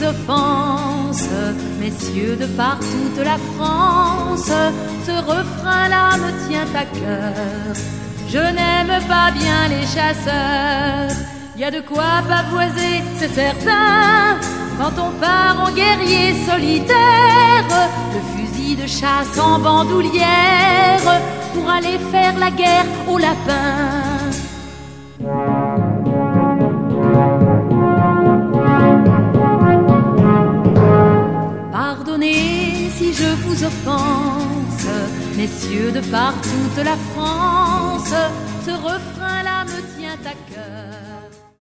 offense, messieurs de par toute la France, ce refrain-là me tient à cœur. Je n'aime pas bien les chasseurs, y a de quoi pavoiser, c'est certain. Quand on part en guerrier solitaire, le fusil de chasse en bandoulière, pour aller faire la guerre aux lapins. Pardonnez si je vous offense, messieurs de par toute la France, ce refrain-là me tient à cœur.